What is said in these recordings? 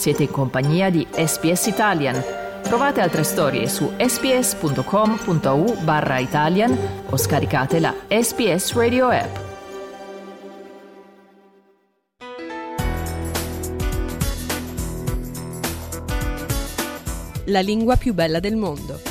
Siete in compagnia di SBS Italian. Trovate altre storie su sbs.com.au/Italian o scaricate la SBS Radio app. La lingua più bella del mondo.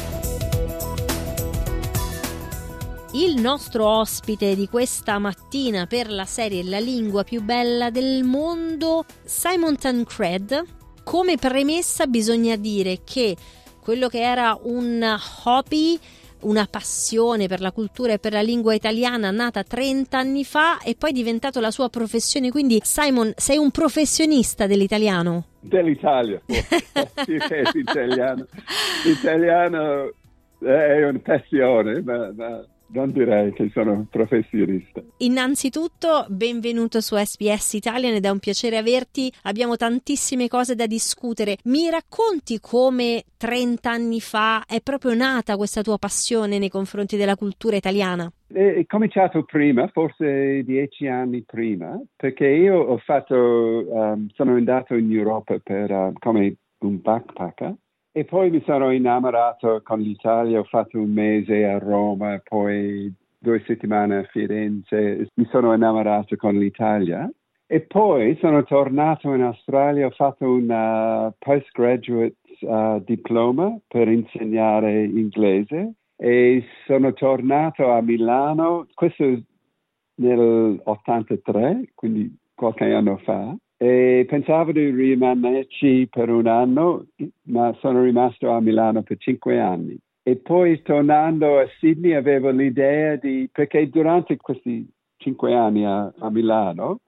Il nostro ospite di questa mattina per la serie La lingua più bella del mondo, Simon Tancred. Come premessa bisogna dire che quello che era un hobby, una passione per la cultura e per la lingua italiana nata 30 anni fa è poi diventato la sua professione. Quindi Simon, sei un professionista dell'italiano? Dell'Italia, sì, l'italiano. L'italiano è una passione, ma non direi che sono un professionista. Innanzitutto, benvenuto su SBS Italian ed è un piacere averti. Abbiamo tantissime cose da discutere. Mi racconti come 30 anni fa è proprio nata questa tua passione nei confronti della cultura italiana? È cominciato prima, forse 10 anni prima, perché io sono andato in Europa come un backpacker. E poi mi sono innamorato con l'Italia, ho fatto un mese a Roma, poi 2 settimane a Firenze, mi sono innamorato con l'Italia. E poi sono tornato in Australia, ho fatto un postgraduate diploma per insegnare inglese e sono tornato a Milano, questo nel 83, quindi qualche anno fa. E pensavo di rimanerci per un anno, ma sono rimasto a Milano per 5 anni. E poi tornando a Sydney avevo l'idea perché durante questi 5 anni a Milano,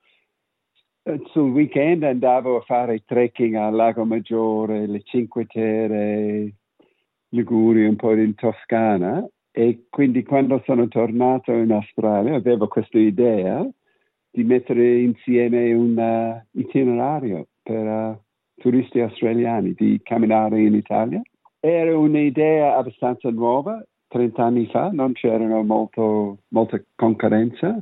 sul weekend andavo a fare trekking al Lago Maggiore, le Cinque Terre, Liguria, un po' in Toscana. E quindi quando sono tornato in Australia avevo questa idea di mettere insieme un itinerario per turisti australiani, di camminare in Italia. Era un'idea abbastanza nuova, 30 anni fa, non c'era molta concorrenza.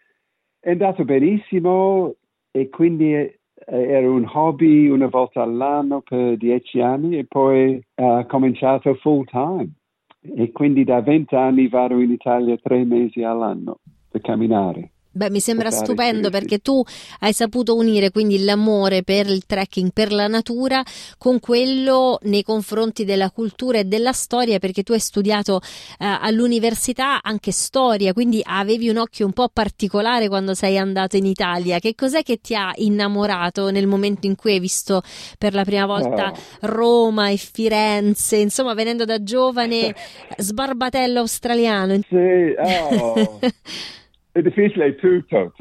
È andato benissimo e quindi era un hobby una volta all'anno per 10 anni e poi ho cominciato full time. E quindi da 20 anni vado in Italia 3 mesi all'anno per camminare. Beh, mi sembra stupendo perché tu hai saputo unire quindi l'amore per il trekking, per la natura, con quello nei confronti della cultura e della storia, perché tu hai studiato all'università anche storia, quindi avevi un occhio un po' particolare quando sei andato in Italia. Che cos'è che ti ha innamorato nel momento in cui hai visto per la prima volta Roma e Firenze, insomma, venendo da giovane sbarbatello australiano? Sì, È difficile tutto.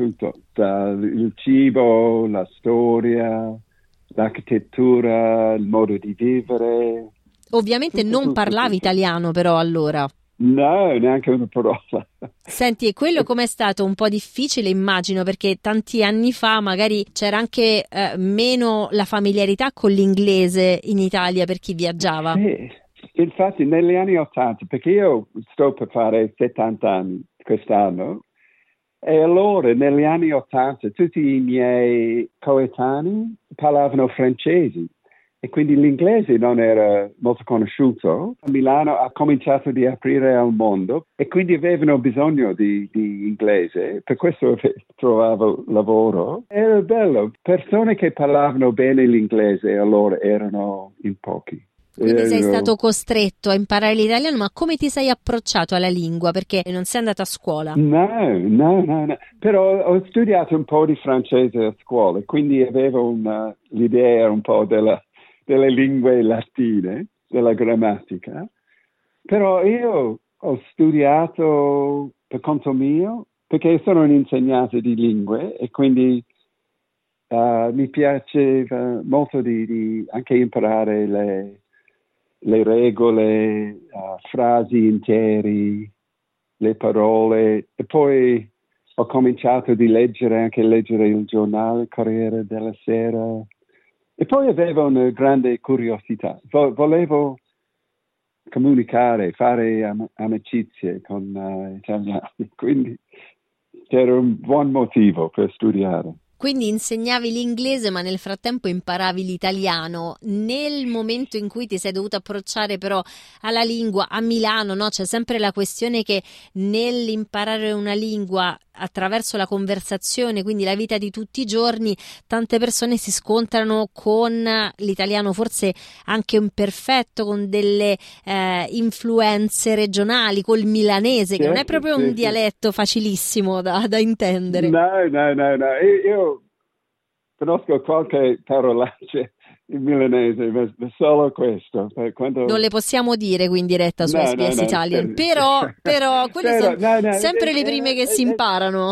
Il cibo, la storia, l'architettura, il modo di vivere. Ovviamente non parlavi italiano però allora. No, neanche una parola. Senti, e quello com'è stato? Un po' difficile, immagino, perché tanti anni fa magari c'era anche meno la familiarità con l'inglese in Italia per chi viaggiava. Sì, infatti negli anni 80, perché io sto per fare 70 anni quest'anno, e allora negli anni 80 tutti i miei coetanei parlavano francese e quindi l'inglese non era molto conosciuto. A Milano ha cominciato di aprire al mondo e quindi avevano bisogno di inglese, per questo trovavo lavoro. Era bello, persone che parlavano bene l'inglese allora erano in pochi. Quindi sei stato costretto a imparare l'italiano, ma come ti sei approcciato alla lingua? Perché non sei andato a scuola? No. Però ho studiato un po' di francese a scuola, quindi avevo l'idea un po' delle lingue latine, della grammatica. Però io ho studiato per conto mio, perché sono un insegnante di lingue e quindi mi piaceva molto di anche imparare le regole, frasi interi, le parole. E poi ho cominciato di leggere il giornale Corriere della Sera. E poi avevo una grande curiosità. Volevo comunicare, fare amicizie con italiani. Quindi c'era un buon motivo per studiare. Quindi insegnavi l'inglese, ma nel frattempo imparavi l'italiano. Nel momento in cui ti sei dovuto approcciare però alla lingua a Milano, no? C'è sempre la questione che nell'imparare una lingua attraverso la conversazione, quindi la vita di tutti i giorni, tante persone si scontrano con l'italiano forse anche imperfetto, con delle influenze regionali, col milanese, che non è proprio un dialetto facilissimo da intendere. No. Io conosco qualche parolaccia in milanese, ma solo questo. Quando... Non le possiamo dire qui in diretta su SBS Italian, però quelle sono sempre le prime che si imparano.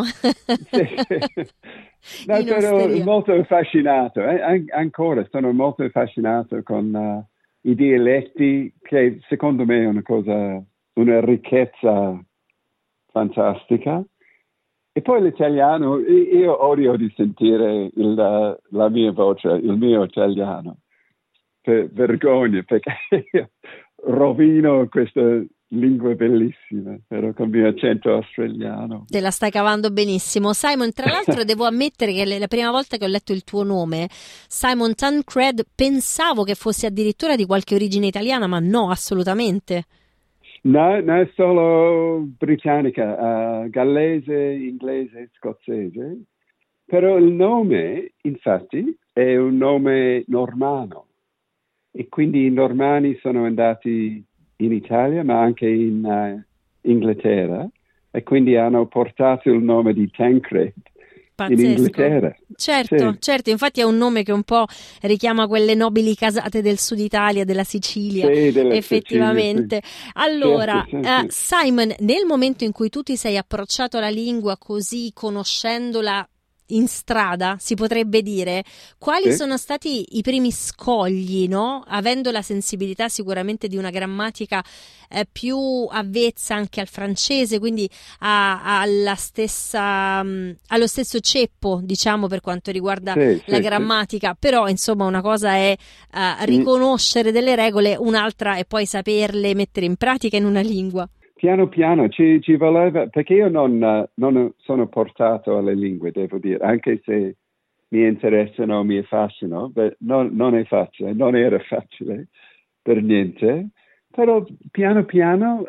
No, però molto affascinato, ancora sono molto affascinato con i dialetti, che secondo me è una ricchezza fantastica. E poi l'italiano, io odio di sentire la mia voce, il mio italiano, per vergogna, perché io rovino questa lingua bellissima, però con il mio accento australiano. Te la stai cavando benissimo. Simon, tra l'altro devo ammettere che la prima volta che ho letto il tuo nome, Simon Tancred, pensavo che fosse addirittura di qualche origine italiana, ma no, assolutamente. No, è solo britannica, gallese, inglese, scozzese, però il nome, infatti, è un nome normanno e quindi i normanni sono andati in Italia, ma anche in Inghilterra, e quindi hanno portato il nome di Tancred. Pazzesco. In Inghilterra. Certo, infatti è un nome che un po' richiama quelle nobili casate del sud Italia, della Sicilia, effettivamente. Sicilia, sì. Allora, certo. Simon, nel momento in cui tu ti sei approcciato alla lingua così, conoscendola in strada, si potrebbe dire, quali sono stati i primi scogli, no? Avendo la sensibilità sicuramente di una grammatica più avvezza anche al francese, quindi allo stesso ceppo, diciamo, per quanto riguarda la grammatica, però insomma una cosa è riconoscere delle regole, un'altra è poi saperle mettere in pratica in una lingua. Piano piano ci voleva, perché io non sono portato alle lingue, devo dire, anche se mi interessano, mi affascinano, non è facile, non era facile per niente, però piano piano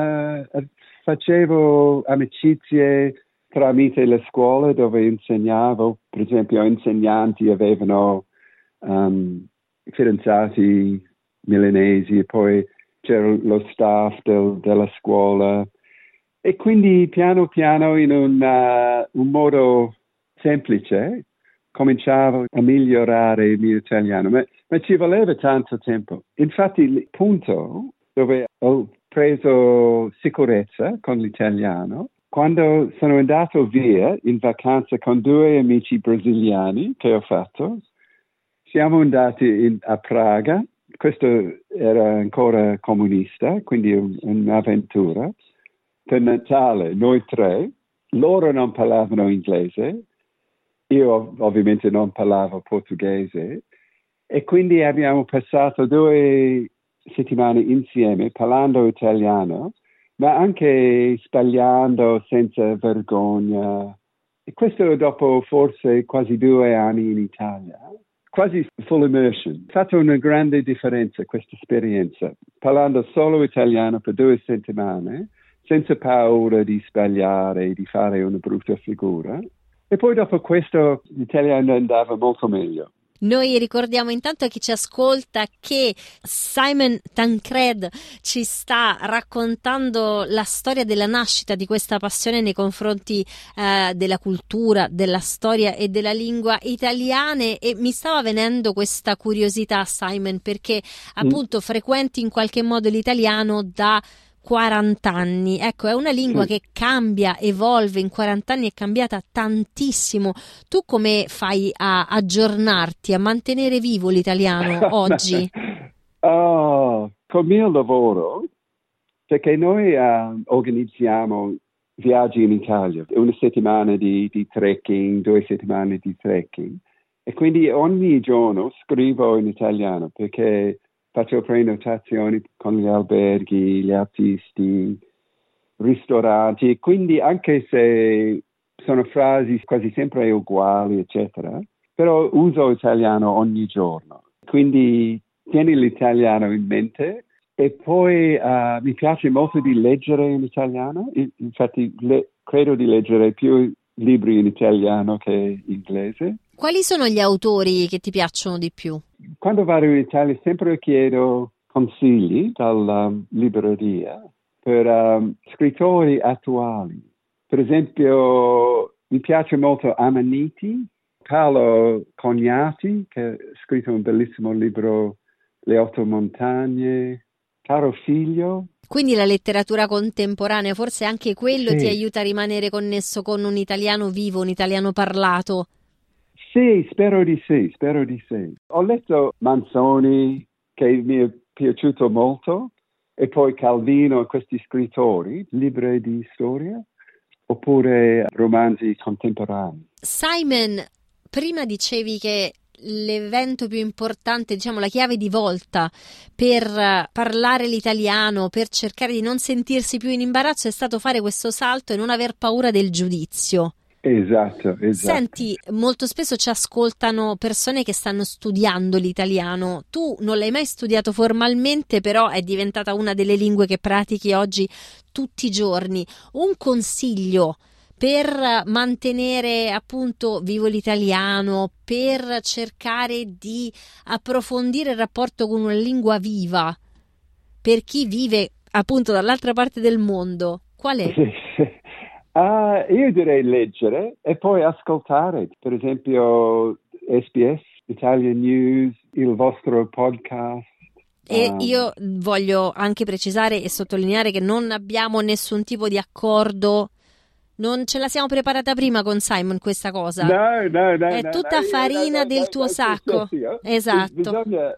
facevo amicizie tramite le scuole dove insegnavo, per esempio insegnanti avevano fidanzati milanesi e poi c'era lo staff della scuola e quindi piano piano in un modo semplice cominciavo a migliorare il mio italiano, ma ci voleva tanto tempo. Infatti il punto dove ho preso sicurezza con l'italiano, quando sono andato via in vacanza con 2 amici brasiliani che ho fatto, siamo andati a Praga. Questo era ancora comunista, quindi un'avventura. Per Natale, noi 3, loro non parlavano inglese, io ovviamente non parlavo portoghese, e quindi abbiamo passato 2 settimane insieme parlando italiano, ma anche sbagliando senza vergogna. E questo dopo forse quasi 2 anni in Italia. Quasi full immersion. Ha fatto una grande differenza questa esperienza, parlando solo italiano per 2 settimane, senza paura di sbagliare e di fare una brutta figura. E poi dopo questo l'italiano andava molto meglio. Noi ricordiamo intanto a chi ci ascolta che Simon Tancred ci sta raccontando la storia della nascita di questa passione nei confronti della cultura, della storia e della lingua italiane, e mi stava venendo questa curiosità, Simon, perché appunto frequenti in qualche modo l'italiano da 40 anni. Ecco, è una lingua che cambia, evolve, in 40 anni è cambiata tantissimo. Tu come fai a aggiornarti, a mantenere vivo l'italiano oggi? Col mio lavoro, perché noi organizziamo viaggi in Italia, 1 settimana di trekking, 2 settimane di trekking, e quindi ogni giorno scrivo in italiano perché faccio prenotazioni con gli alberghi, gli artisti, ristoranti, quindi anche se sono frasi quasi sempre uguali, eccetera, però uso italiano ogni giorno. Quindi tieni l'italiano in mente e poi mi piace molto di leggere in italiano, infatti credo di leggere più libri in italiano che in inglese. Quali sono gli autori che ti piacciono di più? Quando vado in Italia sempre chiedo consigli dalla libreria per scrittori attuali. Per esempio, mi piace molto Amaniti, Paolo Cognati, che ha scritto un bellissimo libro, Le 8 montagne, Caro figlio. Quindi la letteratura contemporanea, forse anche quello Sì. ti aiuta a rimanere connesso con un italiano vivo, un italiano parlato. Sì, spero di sì. Ho letto Manzoni, che mi è piaciuto molto, e poi Calvino, questi scrittori, libri di storia, oppure romanzi contemporanei. Simon, prima dicevi che l'evento più importante, diciamo la chiave di volta per parlare l'italiano, per cercare di non sentirsi più in imbarazzo, è stato fare questo salto e non aver paura del giudizio. Esatto. Senti, molto spesso ci ascoltano persone che stanno studiando l'italiano. Tu non l'hai mai studiato formalmente, però è diventata una delle lingue che pratichi oggi tutti i giorni. Un consiglio per mantenere appunto vivo l'italiano, per cercare di approfondire il rapporto con una lingua viva, per chi vive appunto dall'altra parte del mondo, qual è? Io direi leggere e poi ascoltare, per esempio SBS, Italian News, il vostro podcast. E io voglio anche precisare e sottolineare che non abbiamo nessun tipo di accordo, non ce la siamo preparata prima con Simon questa cosa. No. È tutta farina del tuo sacco. Esatto. Bisogna,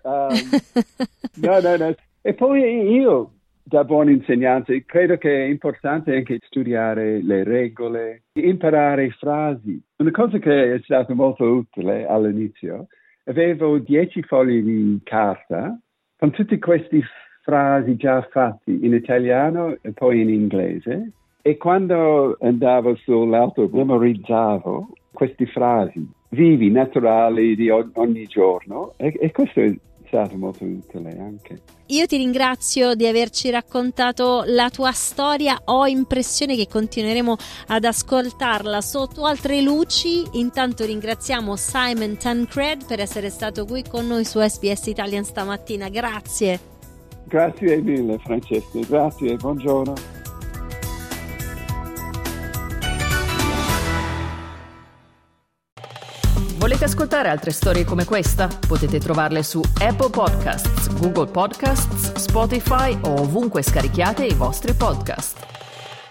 no. E poi io, da buon insegnante, credo che è importante anche studiare le regole, imparare frasi. Una cosa che è stata molto utile all'inizio, avevo 10 fogli di carta con tutte queste frasi già fatte in italiano e poi in inglese, e quando andavo sull'autobus memorizzavo queste frasi vivi, naturali di ogni giorno, e questo è stato molto utile anche. Io ti ringrazio di averci raccontato la tua storia, ho impressione che continueremo ad ascoltarla sotto altre luci. Intanto ringraziamo Simon Tancred per essere stato qui con noi su SBS Italian stamattina, grazie. Grazie mille Francesca, grazie, buongiorno. Volete ascoltare altre storie come questa? Potete trovarle su Apple Podcasts, Google Podcasts, Spotify o ovunque scarichiate i vostri podcast.